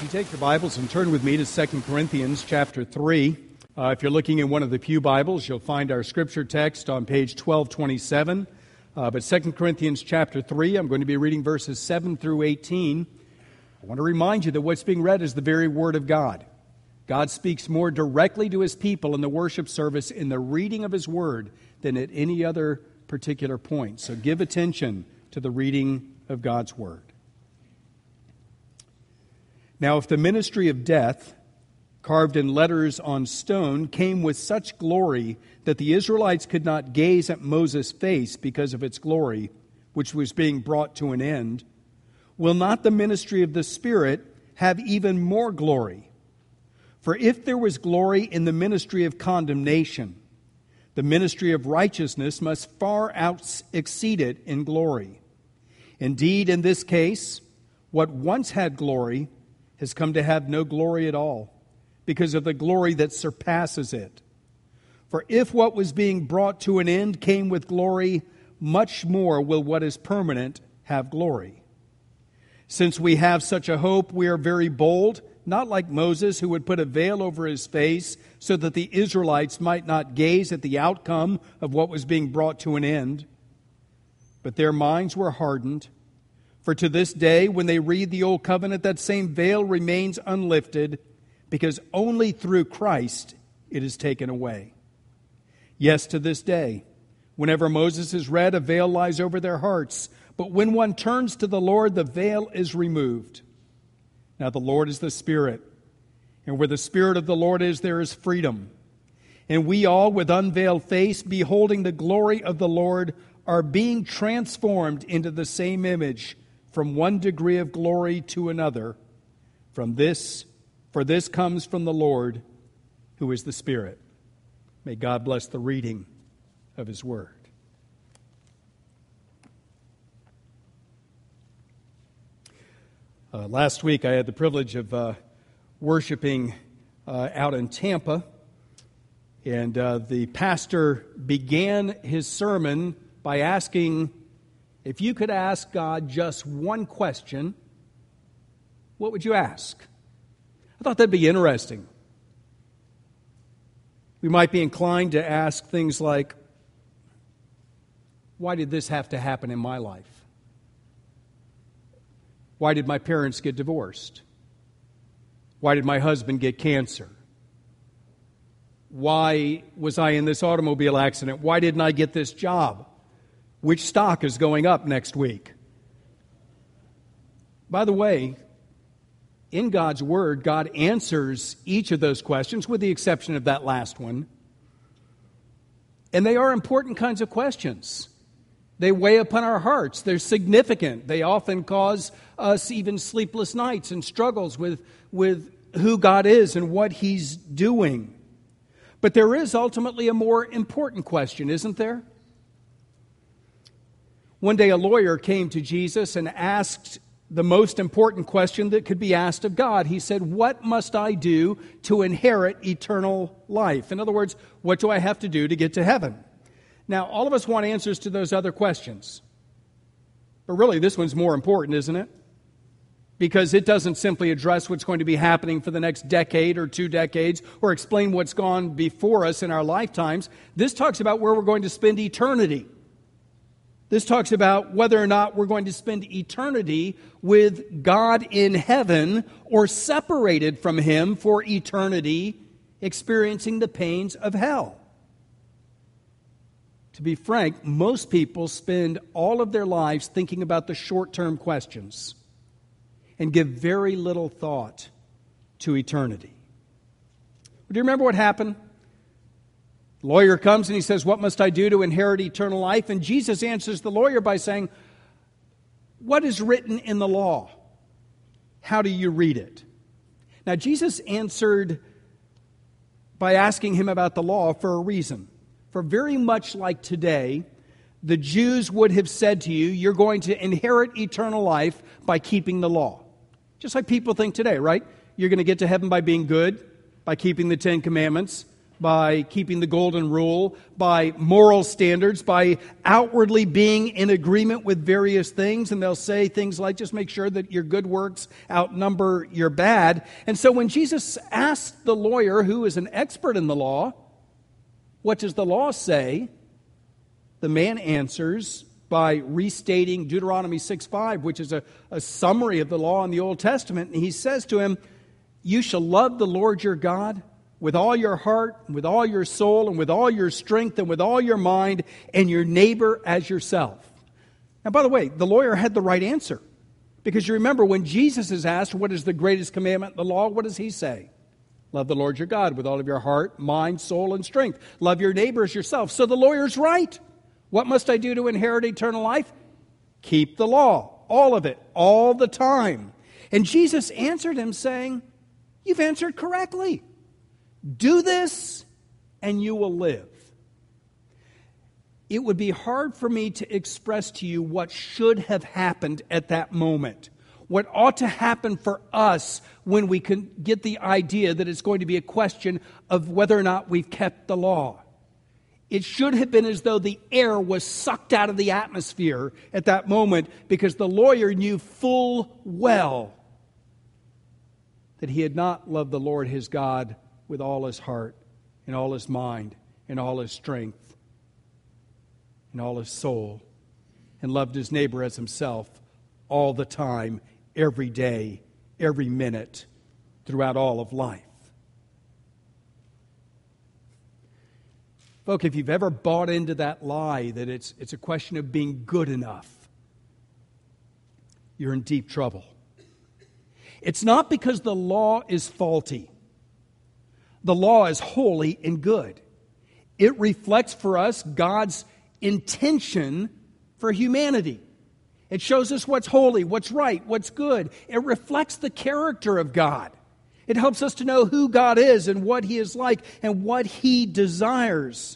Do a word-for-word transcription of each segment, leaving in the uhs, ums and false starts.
Take your Bibles and turn with me to Second Corinthians chapter three. Uh, if you're looking in one of the pew Bibles, you'll find our scripture text on page twelve twenty-seven. Uh, but Second Corinthians chapter three, I'm going to be reading verses seven through eighteen. I want to remind you that what's being read is the very Word of God. God speaks more directly to His people in the worship service in the reading of His Word than at any other particular point. So give attention to the reading of God's Word. Now, if the ministry of death, carved in letters on stone, came with such glory that the Israelites could not gaze at Moses' face because of its glory, which was being brought to an end, will not the ministry of the Spirit have even more glory? For if there was glory in the ministry of condemnation, the ministry of righteousness must far out exceed it in glory. Indeed, in this case, what once had glory has come to have no glory at all, because of the glory that surpasses it. For if what was being brought to an end came with glory, much more will what is permanent have glory. Since we have such a hope, we are very bold, not like Moses, who would put a veil over his face so that the Israelites might not gaze at the outcome of what was being brought to an end. But their minds were hardened. For to this day, when they read the Old Covenant, that same veil remains unlifted, because only through Christ it is taken away. Yes, to this day, whenever Moses is read, a veil lies over their hearts. But when one turns to the Lord, the veil is removed. Now the Lord is the Spirit, and where the Spirit of the Lord is, there is freedom. And we all, with unveiled face, beholding the glory of the Lord, are being transformed into the same image, from one degree of glory to another. From this, for this comes from the Lord, who is the Spirit. May God bless the reading of His Word. Uh, last week I had the privilege of uh, worshiping uh, out in Tampa, and uh, the pastor began his sermon by asking, if you could ask God just one question, what would you ask? I thought that'd be interesting. We might be inclined to ask things like, why did this have to happen in my life? Why did my parents get divorced? Why did my husband get cancer? Why was I in this automobile accident? Why didn't I get this job? Which stock is going up next week? By the way, in God's Word, God answers each of those questions, with the exception of that last one. And they are important kinds of questions. They weigh upon our hearts. They're significant. They often cause us even sleepless nights and struggles with, with who God is and what He's doing. But there is ultimately a more important question, isn't there? One day a lawyer came to Jesus and asked the most important question that could be asked of God. He said, what must I do to inherit eternal life? In other words, what do I have to do to get to heaven? Now, all of us want answers to those other questions. But really, this one's more important, isn't it? Because it doesn't simply address what's going to be happening for the next decade or two decades or explain what's gone before us in our lifetimes. This talks about where we're going to spend eternity. This talks about whether or not we're going to spend eternity with God in heaven or separated from Him for eternity, experiencing the pains of hell. To be frank, most people spend all of their lives thinking about the short-term questions and give very little thought to eternity. Do you remember what happened? The lawyer comes and he says, what must I do to inherit eternal life? And Jesus answers the lawyer by saying, what is written in the law? How do you read it? Now, Jesus answered by asking him about the law for a reason. For very much like today, the Jews would have said to you, you're going to inherit eternal life by keeping the law. Just like people think today, right? You're going to get to heaven by being good, by keeping the Ten Commandments, by keeping the golden rule, by moral standards, by outwardly being in agreement with various things. And they'll say things like, just make sure that your good works outnumber your bad. And so when Jesus asked the lawyer, who is an expert in the law, what does the law say? The man answers by restating Deuteronomy six five, which is a, a summary of the law in the Old Testament. And he says to him, you shall love the Lord your God with all your heart, with all your soul, and with all your strength, and with all your mind, and your neighbor as yourself. Now, by the way, the lawyer had the right answer. Because you remember, when Jesus is asked, what is the greatest commandment in the law, what does he say? Love the Lord your God with all of your heart, mind, soul, and strength. Love your neighbor as yourself. So the lawyer's right. What must I do to inherit eternal life? Keep the law, all of it, all the time. And Jesus answered him saying, you've answered correctly. Do this and you will live. It would be hard for me to express to you what should have happened at that moment. What ought to happen for us when we can get the idea that it's going to be a question of whether or not we've kept the law. It should have been as though the air was sucked out of the atmosphere at that moment, because the lawyer knew full well that he had not loved the Lord his God with all his heart, and all his mind, and all his strength, and all his soul, and loved his neighbor as himself all the time, every day, every minute, throughout all of life. Folks, if you've ever bought into that lie that it's, it's a question of being good enough, you're in deep trouble. It's not because the law is faulty. The law is holy and good. It reflects for us God's intention for humanity. It shows us what's holy, what's right, what's good. It reflects the character of God. It helps us to know who God is and what He is like and what He desires.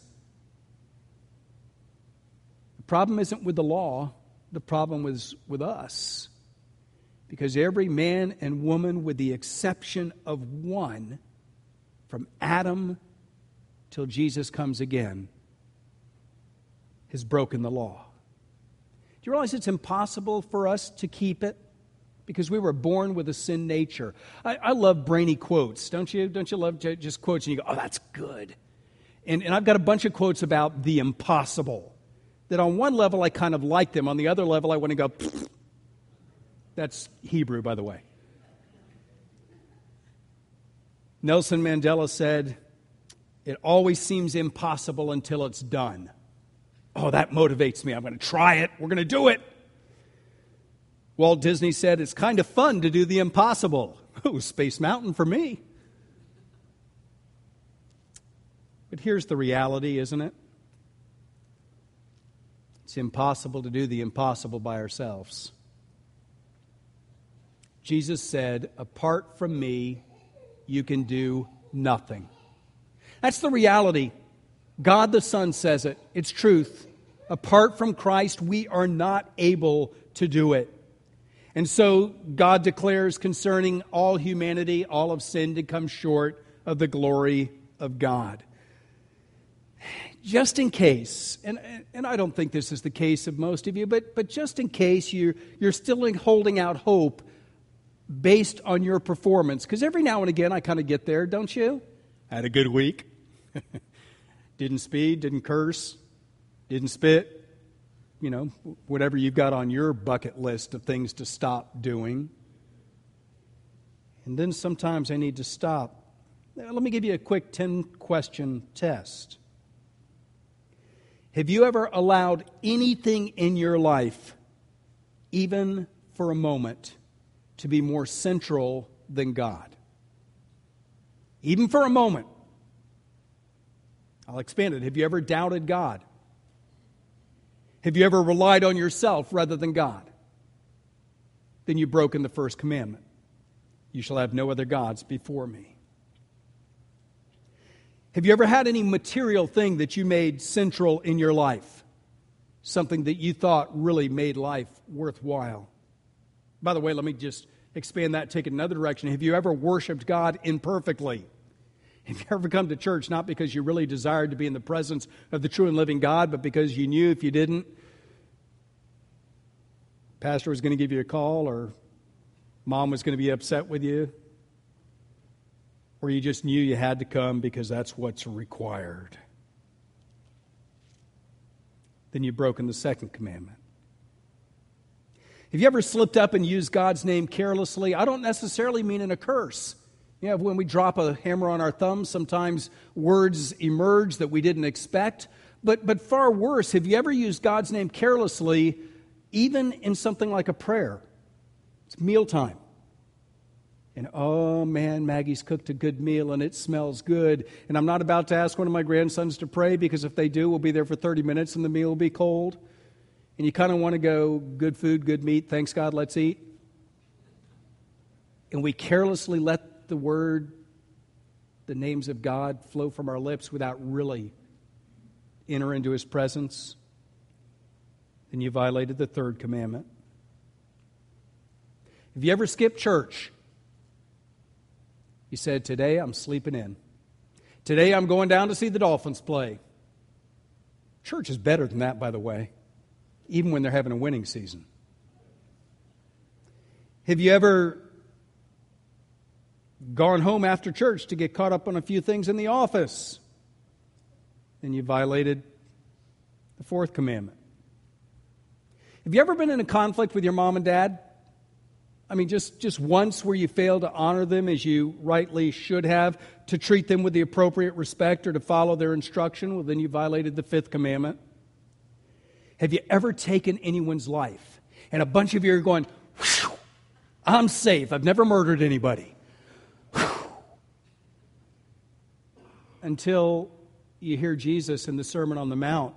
The problem isn't with the law. The problem is with us. Because every man and woman, with the exception of one, from Adam till Jesus comes again, has broken the law. Do you realize it's impossible for us to keep it? Because we were born with a sin nature. I, I love brainy quotes, don't you? Don't you love just quotes and you go, oh, that's good. And, and I've got a bunch of quotes about the impossible. That on one level I kind of like them. On the other level I want to go, pfft. That's Hebrew, by the way. Nelson Mandela said, it always seems impossible until it's done. Oh, that motivates me. I'm going to try it. We're going to do it. Walt Disney said, it's kind of fun to do the impossible. Oh, Space Mountain for me. But here's the reality, isn't it? It's impossible to do the impossible by ourselves. Jesus said, apart from me, you can do nothing. That's the reality. God the Son says it. It's truth. Apart from Christ, we are not able to do it. And so God declares concerning all humanity, all have sinned and come short of the glory of God. Just in case, and, and I don't think this is the case of most of you, but, but just in case you're, you're still holding out hope based on your performance, because every now and again I kind of get there, don't you? Had a good week. Didn't speed, didn't curse, didn't spit. You know, whatever you've got on your bucket list of things to stop doing. And then sometimes I need to stop. Let me give you a quick ten-question test. Have you ever allowed anything in your life, even for a moment, to be more central than God? Even for a moment. I'll expand it. Have you ever doubted God? Have you ever relied on yourself rather than God? Then you've broken the first commandment. You shall have no other gods before me. Have you ever had any material thing that you made central in your life? Something that you thought really made life worthwhile? By the way, let me just expand that, take it another direction. Have you ever worshiped God imperfectly? If you ever come to church, not because you really desired to be in the presence of the true and living God, but because you knew if you didn't, pastor was going to give you a call, or mom was going to be upset with you, or you just knew you had to come because that's what's required, then you've broken the second commandment. Have you ever slipped up and used God's name carelessly? I don't necessarily mean in a curse. You know, when we drop a hammer on our thumb, sometimes words emerge that we didn't expect. But, but far worse, have you ever used God's name carelessly, even in something like a prayer? It's mealtime. And, oh man, Maggie's cooked a good meal and it smells good. And I'm not about to ask one of my grandsons to pray, because if they do, we'll be there for thirty minutes and the meal will be cold. And you kind of want to go, good food, good meat, thanks God, let's eat. And we carelessly let the word, the names of God flow from our lips without really enter into His presence. Then you violated the third commandment. Have you ever skipped church? You said, today I'm sleeping in. Today I'm going down to see the Dolphins play. Church is better than that, by the way, even when they're having a winning season. Have you ever gone home after church to get caught up on a few things in the office? Then you violated the fourth commandment. Have you ever been in a conflict with your mom and dad? I mean, just, just once where you failed to honor them as you rightly should have, to treat them with the appropriate respect or to follow their instruction? Well, then you violated the fifth commandment. Have you ever taken anyone's life and a bunch of you are going, I'm safe, I've never murdered anybody? Until you hear Jesus in the Sermon on the Mount,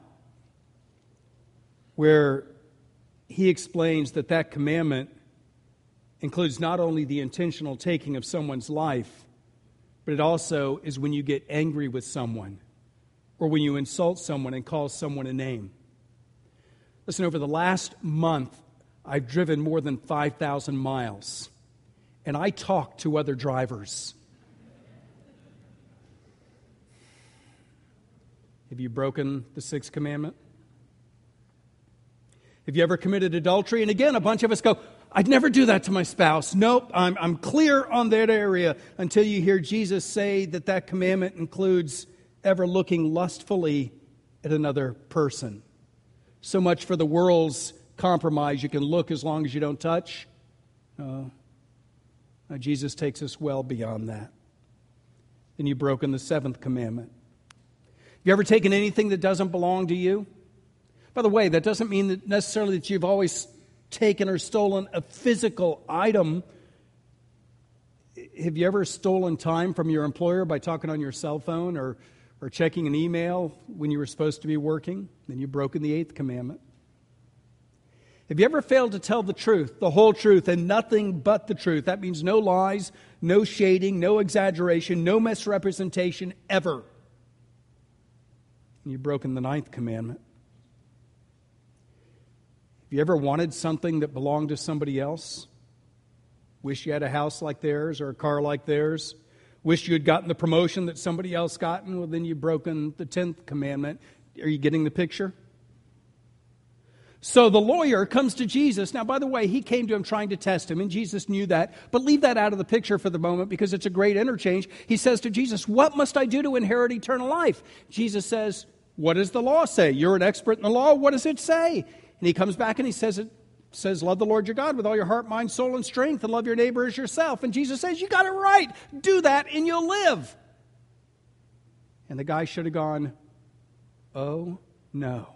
where He explains that that commandment includes not only the intentional taking of someone's life, but it also is when you get angry with someone or when you insult someone and call someone a name. Listen, over the last month, I've driven more than five thousand miles, and I talked to other drivers. Have you broken the sixth commandment? Have you ever committed adultery? And again, a bunch of us go, I'd never do that to my spouse. Nope, I'm, I'm clear on that area, until you hear Jesus say that that commandment includes ever looking lustfully at another person. So much for the world's compromise. You can look as long as you don't touch. Uh, uh, Jesus takes us well beyond that. Then you've broken the seventh commandment. You ever taken anything that doesn't belong to you? By the way, that doesn't mean that necessarily that you've always taken or stolen a physical item. Have you ever stolen time from your employer by talking on your cell phone or, or checking an email when you were supposed to be working? Then you've broken the eighth commandment. Have you ever failed to tell the truth, the whole truth, and nothing but the truth? That means no lies, no shading, no exaggeration, no misrepresentation ever. And you've broken the ninth commandment. Have you ever wanted something that belonged to somebody else? Wish you had a house like theirs or a car like theirs? Wish you had gotten the promotion that somebody else gotten? Well, then you've broken the tenth commandment. Are you getting the picture? So the lawyer comes to Jesus. Now, by the way, he came to him trying to test him, and Jesus knew that. But leave that out of the picture for the moment because it's a great interchange. He says to Jesus, what must I do to inherit eternal life? Jesus says, what does the law say? You're an expert in the law. What does it say? And he comes back and he says, it says, love the Lord your God with all your heart, mind, soul, and strength, and love your neighbor as yourself. And Jesus says, you got it right. Do that and you'll live. And the guy should have gone, oh, no.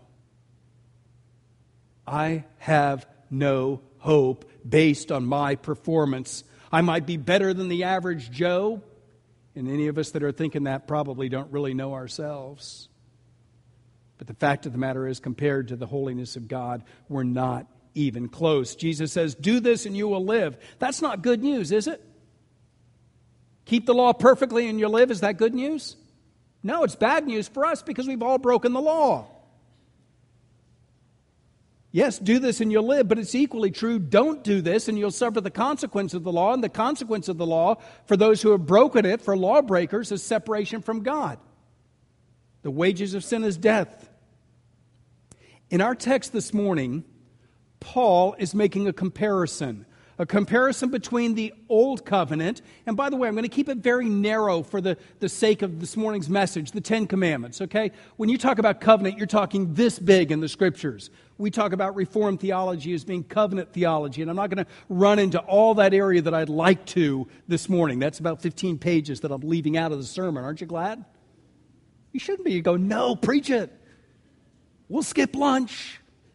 I have no hope based on my performance. I might be better than the average Joe, and any of us that are thinking that probably don't really know ourselves. But the fact of the matter is, compared to the holiness of God, we're not even close. Jesus says, do this and you will live. That's not good news, is it? Keep the law perfectly and you'll live. Is that good news? No, it's bad news for us because we've all broken the law. Yes, do this and you'll live, but it's equally true, don't do this and you'll suffer the consequence of the law, and the consequence of the law for those who have broken it, for lawbreakers, is separation from God. The wages of sin is death. In our text this morning, Paul is making a comparison. A comparison between the Old Covenant, and by the way, I'm going to keep it very narrow for the, the sake of this morning's message, the Ten Commandments, okay? When you talk about covenant, you're talking this big in the Scriptures. We talk about Reformed theology as being covenant theology, and I'm not going to run into all that area that I'd like to this morning. That's about fifteen pages that I'm leaving out of the sermon. Aren't you glad? You shouldn't be. You go, no, preach it. We'll skip lunch.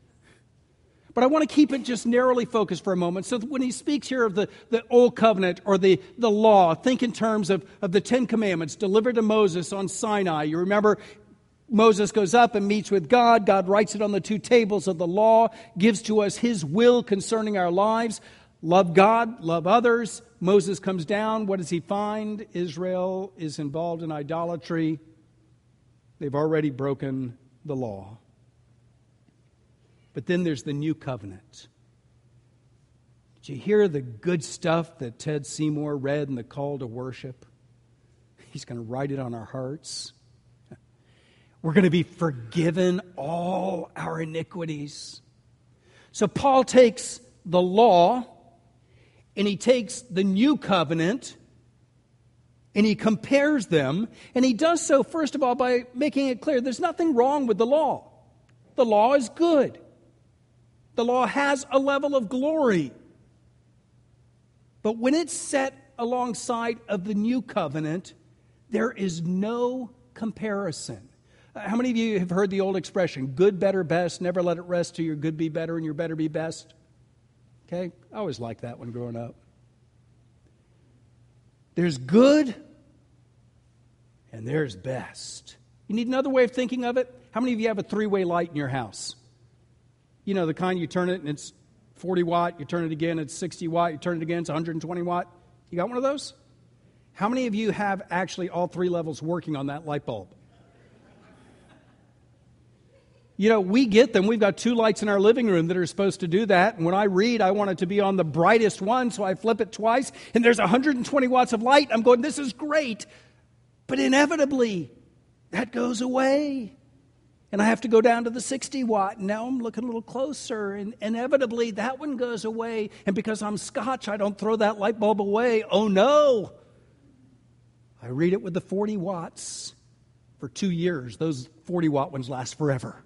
But I want to keep it just narrowly focused for a moment. So when he speaks here of the, the Old Covenant or the, the law, think in terms of, of the Ten Commandments delivered to Moses on Sinai. You remember Moses goes up and meets with God. God writes it on the two tables of the law, gives to us his will concerning our lives. Love God, love others. Moses comes down. What does he find? Israel is involved in idolatry. They've already broken the law. But then there's the new covenant. Did you hear the good stuff that Ted Seymour read in the Call to Worship? He's going to write it on our hearts. We're going to be forgiven all our iniquities. So Paul takes the law and he takes the new covenant and he compares them. And he does so, first of all, by making it clear there's nothing wrong with the law. The law is good. The law has a level of glory. But when it's set alongside of the new covenant, there is no comparison. How many of you have heard the old expression, good, better, best, never let it rest till your good be better and your better be best? Okay, I always liked that one growing up. There's good and there's best. You need another way of thinking of it? How many of you have a three-way light in your house? You know, the kind you turn it and it's forty watt, you turn it again, it's sixty watt, you turn it again, it's one hundred twenty watt. You got one of those? How many of you have actually all three levels working on that light bulb? You know, we get them. We've got two lights in our living room that are supposed to do that. And when I read, I want it to be on the brightest one, so I flip it twice, and there's one hundred twenty watts of light. I'm going, this is great. But inevitably, that goes away. And I have to go down to the sixty watt. And now I'm looking a little closer. And inevitably, that one goes away. And because I'm Scotch, I don't throw that light bulb away. Oh, no. I read it with the forty watts for two years. Those forty watt ones last forever.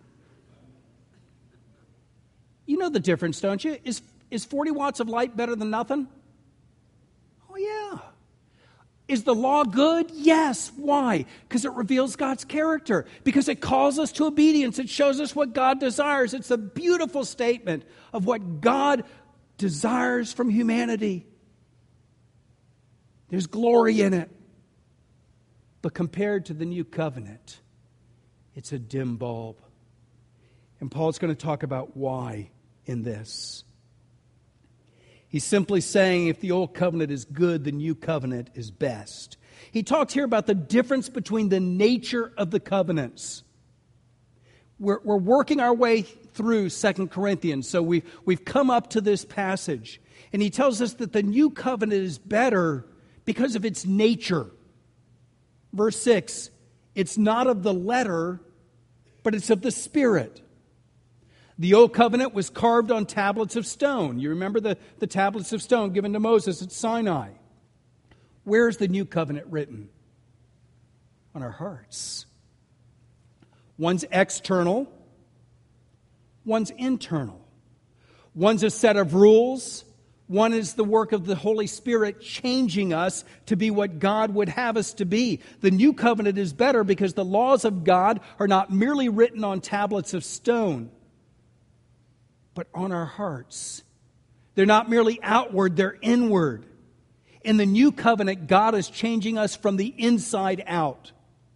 You know the difference, don't you? Is, is forty watts of light better than nothing? Oh, yeah. Is the law good? Yes. Why? Because it reveals God's character. Because it calls us to obedience. It shows us what God desires. It's a beautiful statement of what God desires from humanity. There's glory in it. But compared to the new covenant, it's a dim bulb. And Paul's going to talk about why in this. He's simply saying if the old covenant is good, the new covenant is best. He talks here about the difference between the nature of the covenants. We're, we're working our way through Second Corinthians, so we've, we've come up to this passage. And he tells us that the new covenant is better because of its nature. Verse six, it's not of the letter, but it's of the Spirit. The old covenant was carved on tablets of stone. You remember the, the tablets of stone given to Moses at Sinai. Where is the new covenant written? On our hearts. One's external, one's internal. One's a set of rules. One is the work of the Holy Spirit changing us to be what God would have us to be. The new covenant is better because the laws of God are not merely written on tablets of stone, but on our hearts. They're not merely outward, they're inward. In the new covenant, God is changing us from the inside out.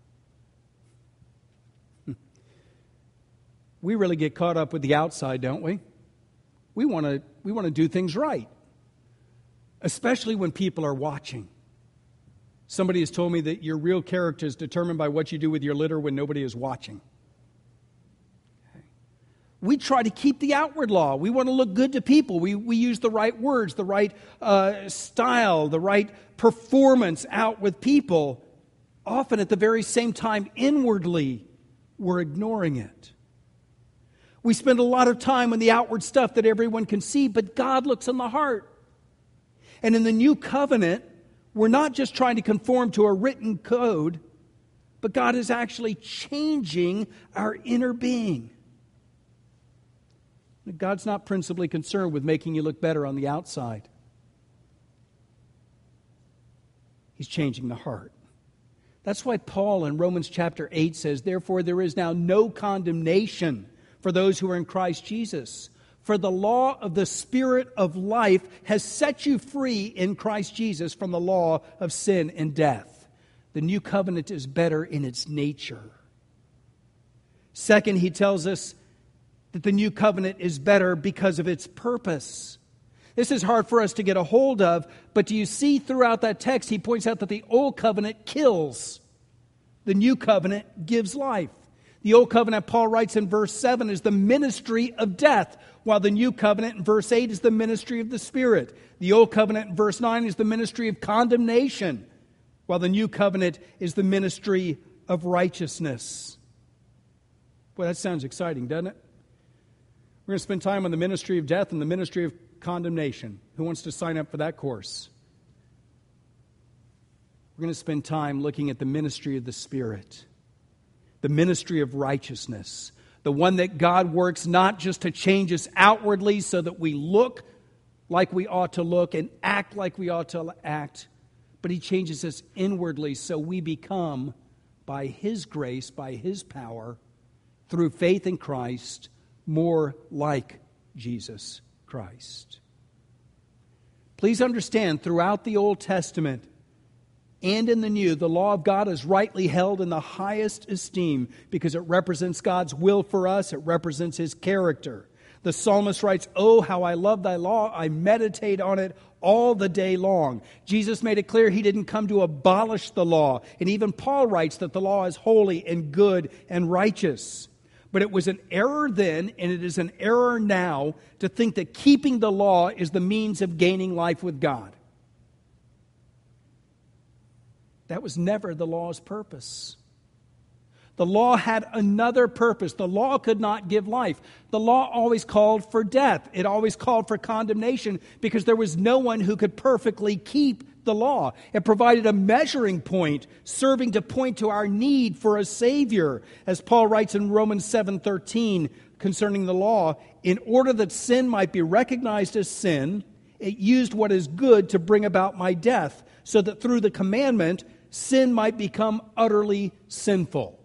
We really get caught up with the outside, don't we? We want to we want to do things right, especially when people are watching. Somebody has told me that your real character is determined by what you do with your litter when nobody is watching. we try to keep the outward law. We want to look good to people. We, we use the right words, the right uh, style, the right performance out with people. Often at the very same time, inwardly, we're ignoring it. We spend a lot of time on the outward stuff that everyone can see, but God looks in the heart. And in the new covenant, we're not just trying to conform to a written code, but God is actually changing our inner being. God's not principally concerned with making you look better on the outside. He's changing the heart. That's why Paul in Romans chapter eight says, "Therefore there is now no condemnation for those who are in Christ Jesus. For the law of the Spirit of life has set you free in Christ Jesus from the law of sin and death." The new covenant is better in its nature. Second, he tells us that the new covenant is better because of its purpose. This is hard for us to get a hold of, but do you see throughout that text, he points out that the old covenant kills. The new covenant gives life. The old covenant, Paul writes in verse seven, is the ministry of death, while the new covenant in verse eight is the ministry of the Spirit. The old covenant in verse nine is the ministry of condemnation, while the new covenant is the ministry of righteousness. Boy, that sounds exciting, doesn't it? We're going to spend time on the ministry of death and the ministry of condemnation. Who wants to sign up for that course? We're going to spend time looking at the ministry of the Spirit, the ministry of righteousness, the one that God works not just to change us outwardly so that we look like we ought to look and act like we ought to act, but He changes us inwardly so we become, by His grace, by His power, through faith in Christ, more like Jesus Christ. Please understand, throughout the Old Testament and in the New, the law of God is rightly held in the highest esteem because it represents God's will for us. It represents His character. The psalmist writes, "Oh, how I love thy law. I meditate on it all the day long." Jesus made it clear He didn't come to abolish the law. And even Paul writes that the law is holy and good and righteous. But it was an error then, and it is an error now, to think that keeping the law is the means of gaining life with God. That was never the law's purpose. The law had another purpose. The law could not give life. The law always called for death. It always called for condemnation because there was no one who could perfectly keep the law. It provided a measuring point, serving to point to our need for a Savior. As Paul writes in Romans seven thirteen concerning the law, in order that sin might be recognized as sin, it used what is good to bring about my death, so that through the commandment, sin might become utterly sinful.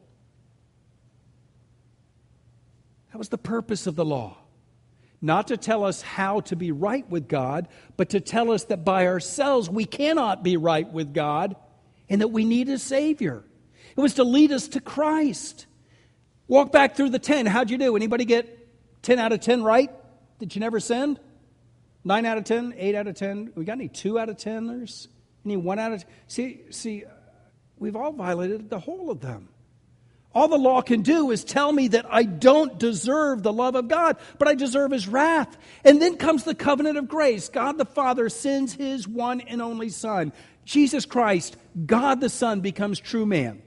That was the purpose of the law. Not to tell us how to be right with God, but to tell us that by ourselves we cannot be right with God and that we need a Savior. It was to lead us to Christ. Walk back through the ten. How'd you do? Anybody get ten out of ten right? Did you never sin? nine out of ten? eight out of ten? We got any two out of ten-ers? Any one out of ten? See, see, we've all violated the whole of them. All the law can do is tell me that I don't deserve the love of God, but I deserve His wrath. And then comes the covenant of grace. God the Father sends His one and only Son. Jesus Christ, God the Son, becomes true man.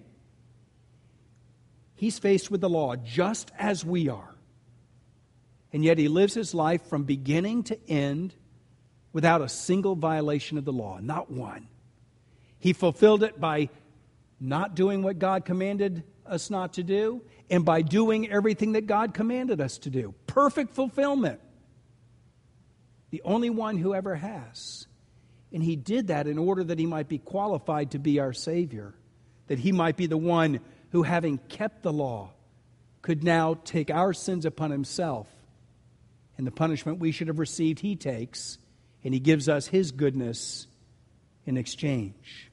He's faced with the law just as we are. And yet He lives His life from beginning to end without a single violation of the law, not one. He fulfilled it by not doing what God commanded us not to do, and by doing everything that God commanded us to do. Perfect fulfillment. The only one who ever has. And He did that in order that He might be qualified to be our Savior. That He might be the one who, having kept the law, could now take our sins upon Himself. And the punishment we should have received, He takes, and He gives us His goodness in exchange.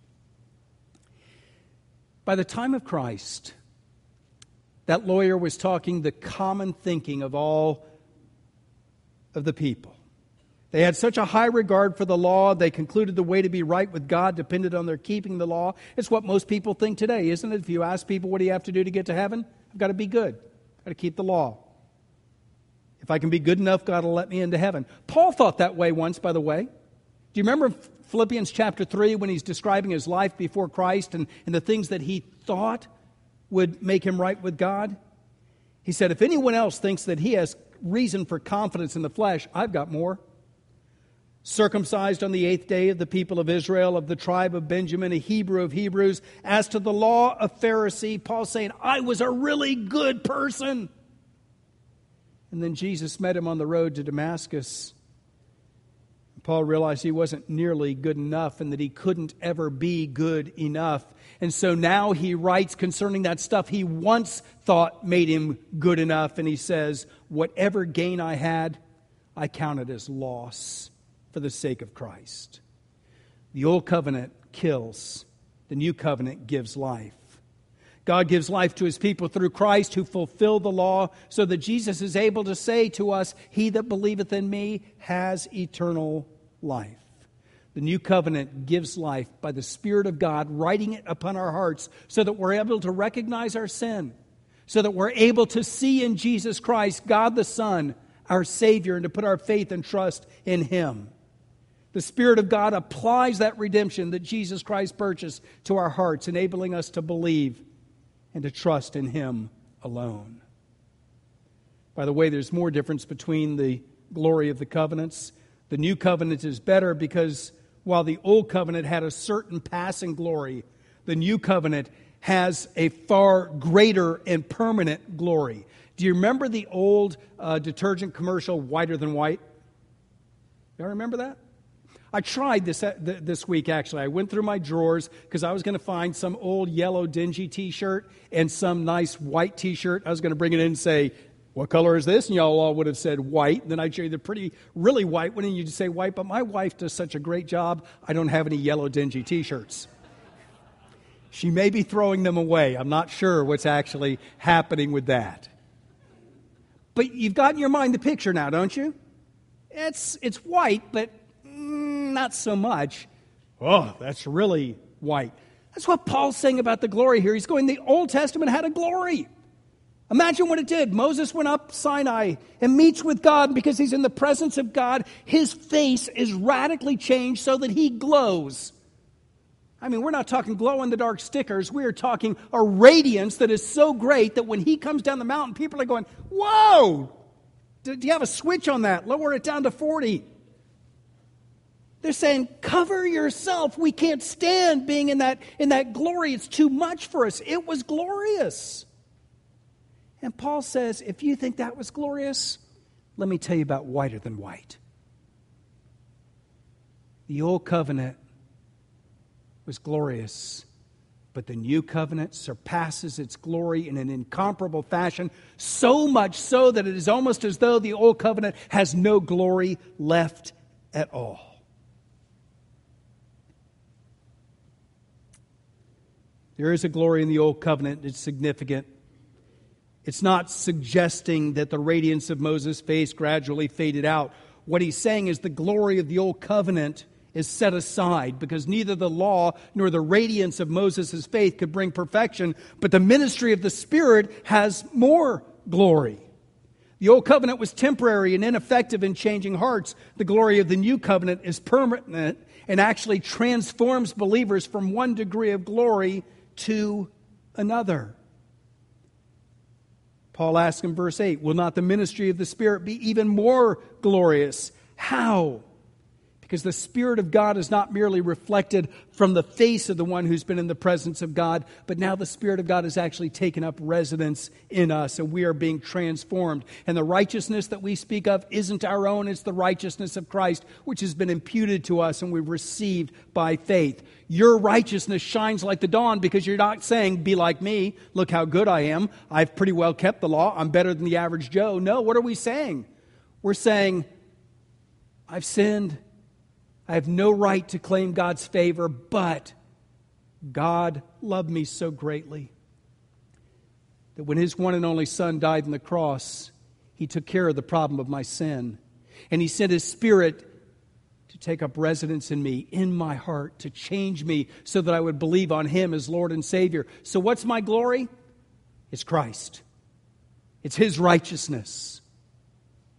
By the time of Christ, that lawyer was talking the common thinking of all of the people. They had such a high regard for the law, they concluded the way to be right with God depended on their keeping the law. It's what most people think today, isn't it? If you ask people, what do you have to do to get to heaven? I've got to be good. I've got to keep the law. If I can be good enough, God will let me into heaven. Paul thought that way once, by the way. Do you remember Philippians chapter three when he's describing his life before Christ and, and the things that he thought would make him right with God? He said, if anyone else thinks that he has reason for confidence in the flesh, I've got more. Circumcised on the eighth day of the people of Israel, of the tribe of Benjamin, a Hebrew of Hebrews. As to the law, a Pharisee. Paul's saying, I was a really good person. And then Jesus met him on the road to Damascus. Paul realized he wasn't nearly good enough and that he couldn't ever be good enough. And so now he writes concerning that stuff he once thought made him good enough. And he says, whatever gain I had, I counted as loss for the sake of Christ. The old covenant kills. The new covenant gives life. God gives life to his people through Christ who fulfill the law so that Jesus is able to say to us, he that believeth in me has eternal life. The new covenant gives life by the Spirit of God writing it upon our hearts so that we're able to recognize our sin, so that we're able to see in Jesus Christ, God the Son, our Savior, and to put our faith and trust in him. The Spirit of God applies that redemption that Jesus Christ purchased to our hearts, enabling us to believe and to trust in him alone. By the way, there's more difference between the glory of the covenants. The new covenant is better because while the old covenant had a certain passing glory, the new covenant has a far greater and permanent glory. Do you remember the old uh, detergent commercial, Whiter Than White? Y'all remember that? I tried this uh, th- this week, actually. I went through my drawers because I was going to find some old yellow dingy T-shirt and some nice white T-shirt. I was going to bring it in and say, what color is this? And y'all all would have said white. And then I'd show you the pretty, really white one, and you'd say white. But my wife does such a great job, I don't have any yellow dingy T-shirts. She may be throwing them away. I'm not sure what's actually happening with that. But you've got in your mind the picture now, don't you? It's it's white, but not so much. Oh, that's really white. That's what Paul's saying about the glory here. He's going, the Old Testament had a glory. Imagine what it did. Moses went up Sinai and meets with God because he's in the presence of God. His face is radically changed so that he glows. I mean, we're not talking glow-in-the-dark stickers. We are talking a radiance that is so great that when he comes down the mountain, people are going, whoa! Do you have a switch on that? Lower it down to forty. They're saying, cover yourself. We can't stand being in that, in that glory. It's too much for us. It was glorious. And Paul says, if you think that was glorious, let me tell you about whiter than white. The old covenant was glorious, but the new covenant surpasses its glory in an incomparable fashion, so much so that it is almost as though the old covenant has no glory left at all. There is a glory in the old covenant. It's significant. It's not suggesting that the radiance of Moses' face gradually faded out. What he's saying is the glory of the old covenant is set aside because neither the law nor the radiance of Moses' faith could bring perfection, but the ministry of the Spirit has more glory. The old covenant was temporary and ineffective in changing hearts. The glory of the new covenant is permanent and actually transforms believers from one degree of glory to another. Paul asks in verse eight, will not the ministry of the Spirit be even more glorious? How? Because the Spirit of God is not merely reflected from the face of the one who's been in the presence of God, but now the Spirit of God has actually taken up residence in us, and we are being transformed. And the righteousness that we speak of isn't our own, it's the righteousness of Christ, which has been imputed to us and we've received by faith. Your righteousness shines like the dawn because you're not saying, be like me, look how good I am, I've pretty well kept the law, I'm better than the average Joe. No, what are we saying? We're saying, I've sinned. I have no right to claim God's favor, but God loved me so greatly that when His one and only Son died on the cross, He took care of the problem of my sin. And He sent His Spirit to take up residence in me, in my heart, to change me so that I would believe on Him as Lord and Savior. So what's my glory? It's Christ. It's His righteousness.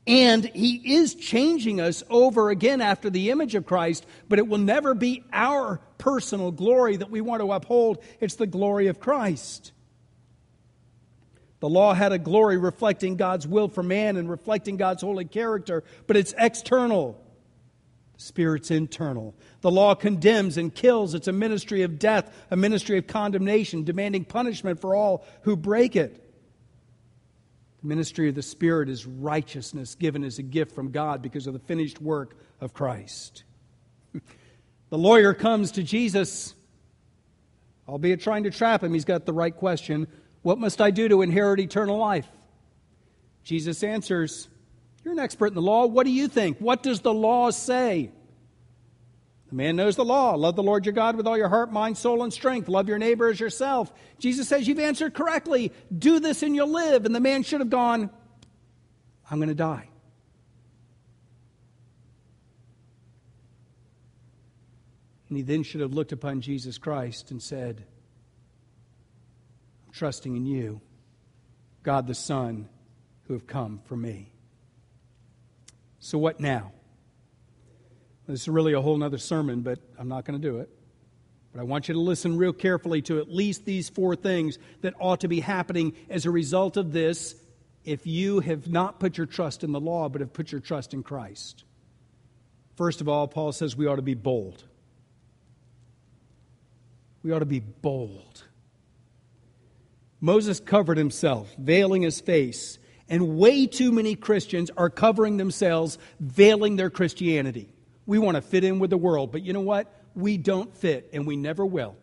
And He is changing us over again after the image of Christ, but it will never be our personal glory that we want to uphold. It's the glory of Christ. The law had a glory reflecting God's will for man and reflecting God's holy character, but it's external. The Spirit's internal. The law condemns and kills. It's a ministry of death, a ministry of condemnation, demanding punishment for all who break it. The ministry of the Spirit is righteousness given as a gift from God because of the finished work of Christ. The lawyer comes to Jesus, albeit trying to trap him. He's got the right question. What must I do to inherit eternal life? Jesus answers, you're an expert in the law. What do you think? What does the law say? The man knows the law. Love the Lord your God with all your heart, mind, soul, and strength. Love your neighbor as yourself. Jesus says, you've answered correctly. Do this and you'll live. And the man should have gone, I'm going to die. And he then should have looked upon Jesus Christ and said, I'm trusting in you, God the Son, who have come for me. So what now? This is really a whole other sermon, but I'm not going to do it. But I want you to listen real carefully to at least these four things that ought to be happening as a result of this if you have not put your trust in the law, but have put your trust in Christ. First of all, Paul says we ought to be bold. We ought to be bold. Moses covered himself, veiling his face, and way too many Christians are covering themselves, veiling their Christianity. We want to fit in with the world, but you know what? We don't fit, and we never will.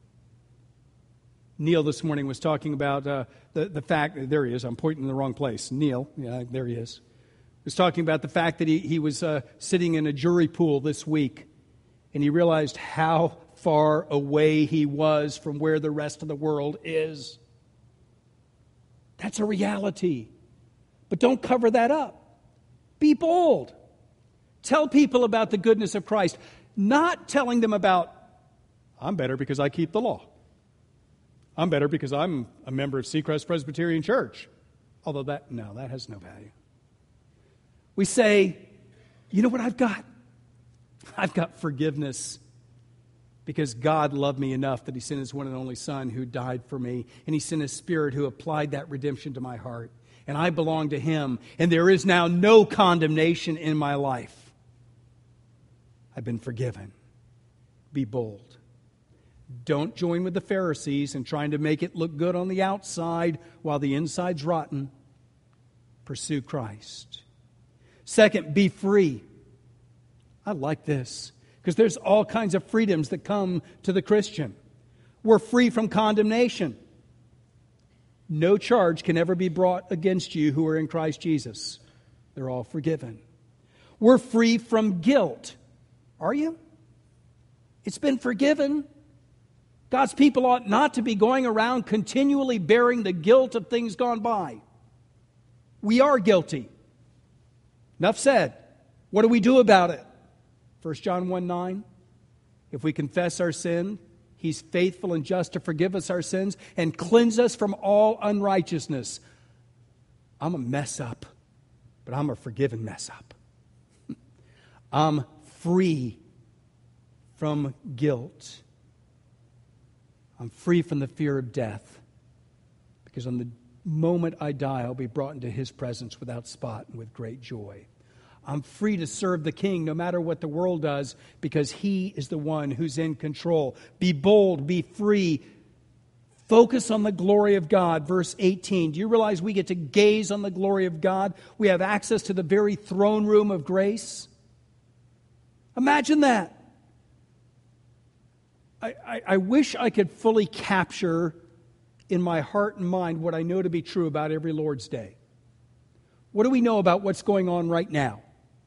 Neil this morning was talking about uh, the, the fact, there he is, I'm pointing in the wrong place. Neil, yeah, there he is. He was talking about the fact that he, he was uh, sitting in a jury pool this week, and he realized how far away he was from where the rest of the world is. That's a reality. But don't cover that up. Be bold. Tell people about the goodness of Christ, not telling them about, I'm better because I keep the law. I'm better because I'm a member of Seacrest Presbyterian Church. Although that, no, that has no value. We say, you know what I've got? I've got forgiveness because God loved me enough that He sent His one and only Son who died for me. And He sent His Spirit who applied that redemption to my heart. And I belong to Him. And there is now no condemnation in my life. I've been forgiven. Be bold. Don't join with the Pharisees in trying to make it look good on the outside while the inside's rotten. Pursue Christ. Second, be free. I like this because there's all kinds of freedoms that come to the Christian. We're free from condemnation. No charge can ever be brought against you who are in Christ Jesus. They're all forgiven. We're free from guilt. Are you? It's been forgiven. God's people ought not to be going around continually bearing the guilt of things gone by. We are guilty. Enough said. What do we do about it? First John one nine. If we confess our sin, He's faithful and just to forgive us our sins and cleanse us from all unrighteousness. I'm a mess up, but I'm a forgiven mess up. I'm free from guilt. I'm free from the fear of death because on the moment I die, I'll be brought into His presence without spot and with great joy. I'm free to serve the King no matter what the world does because He is the one who's in control. Be bold, be free. Focus on the glory of God. Verse eighteen. Do you realize we get to gaze on the glory of God? We have access to the very throne room of grace. Imagine that. I, I, I wish I could fully capture in my heart and mind what I know to be true about every Lord's Day. What do we know about what's going on right now?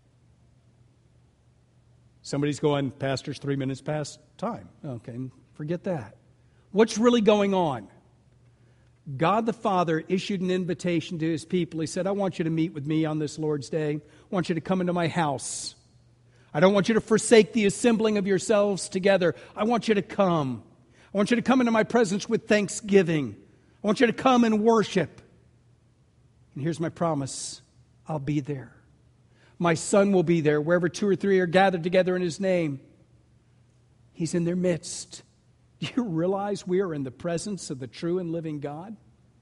Somebody's going, Pastor's three minutes past time. Okay, forget that. What's really going on? God the Father issued an invitation to His people. He said, I want you to meet with me on this Lord's Day. I want you to come into my house. I don't want you to forsake the assembling of yourselves together. I want you to come. I want you to come into my presence with thanksgiving. I want you to come and worship. And here's my promise. I'll be there. My Son will be there. Wherever two or three are gathered together in His name, He's in their midst. Do you realize we are in the presence of the true and living God?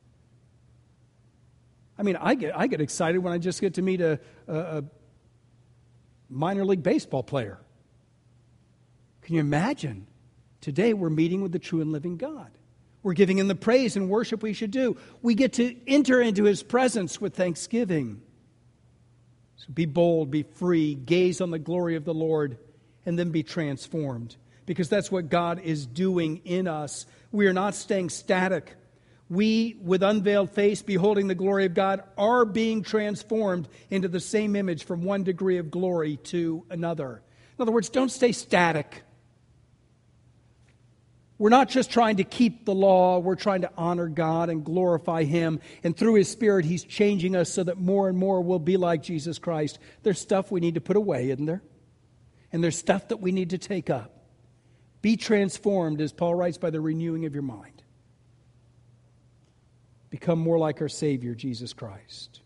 I mean, I get I get excited when I just get to meet a, a, a minor league baseball player. Can you imagine? Today we're meeting with the true and living God. We're giving Him the praise and worship we should do. We get to enter into His presence with thanksgiving. So be bold, be free, gaze on the glory of the Lord, and then be transformed. Because that's what God is doing in us. We are not staying static. We, with unveiled face, beholding the glory of God, are being transformed into the same image from one degree of glory to another. In other words, don't stay static. We're not just trying to keep the law. We're trying to honor God and glorify Him. And through His Spirit, He's changing us so that more and more we'll be like Jesus Christ. There's stuff we need to put away, isn't there? And there's stuff that we need to take up. Be transformed, as Paul writes, by the renewing of your mind. Become more like our Savior, Jesus Christ.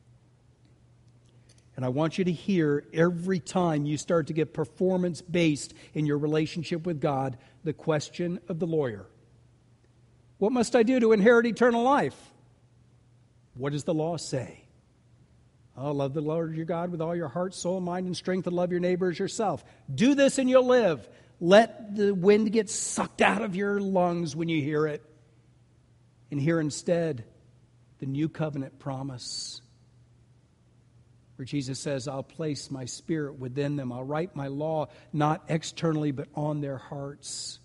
And I want you to hear every time you start to get performance-based in your relationship with God, the question of the lawyer. What must I do to inherit eternal life? What does the law say? Oh, love the Lord your God with all your heart, soul, mind, and strength, and love your neighbor as yourself. Do this and you'll live. Let the wind get sucked out of your lungs when you hear it. And hear instead the new covenant promise, where Jesus says, I'll place my Spirit within them. I'll write my law not externally but on their hearts.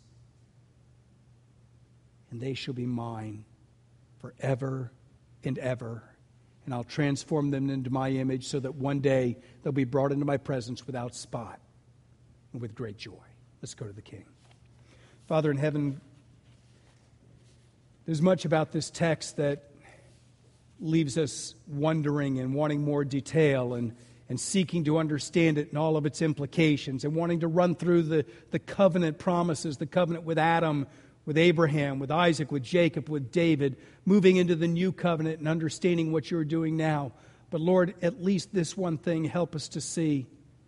And they shall be mine forever and ever. And I'll transform them into my image so that one day they'll be brought into my presence without spot and with great joy. Let's go to the King. Father in heaven, there's much about this text that leaves us wondering and wanting more detail and, and seeking to understand it and all of its implications and wanting to run through the, the covenant promises, the covenant with Adam, with Abraham, with Isaac, with Jacob, with David, moving into the new covenant and understanding what you're doing now. But Lord, at least this one thing, help us to see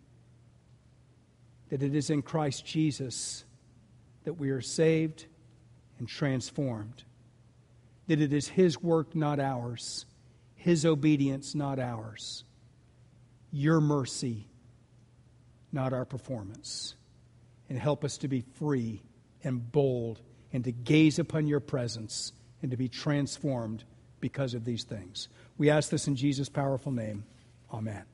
that it is in Christ Jesus that we are saved and transformed. That it is His work, not ours. His obedience, not ours. Your mercy, not our performance. And help us to be free and bold and to gaze upon your presence and to be transformed because of these things. We ask this in Jesus' powerful name. Amen.